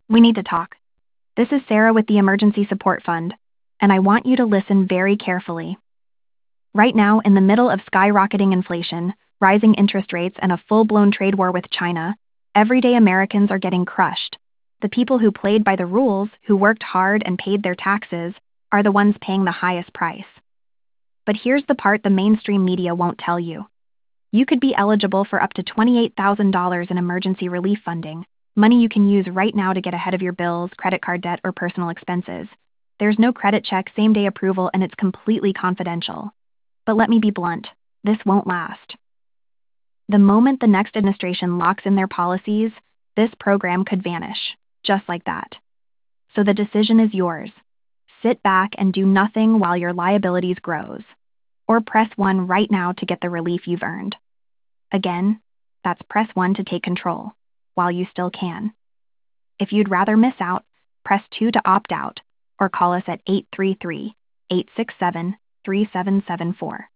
We need to talk. This is Sarah with the Emergency Support Fund, and I want you to listen very carefully. Right now, in the middle of skyrocketing inflation, rising interest rates, and a full blown trade war with China, everyday Americans are getting crushed. The people who played by the rules, who worked hard and paid their taxes, are the ones paying the highest price. But here's the part the mainstream media won't tell you. You could be eligible for up to $28,000 in emergency relief funding, money you can use right now to get ahead of your bills, credit card debt, or personal expenses. There's no credit check, same day approval, and it's completely confidential. But let me be blunt, this won't last. The moment the next administration locks in their policies, this program could vanish, just like that. So the decision is yours. Sit back and do nothing while your liabilities grows. Or press 1 right now to get the relief you've earned. Again, that's press 1 to take control, while you still can. If you'd rather miss out, press 2 to opt out, or call us at 833-867-3774.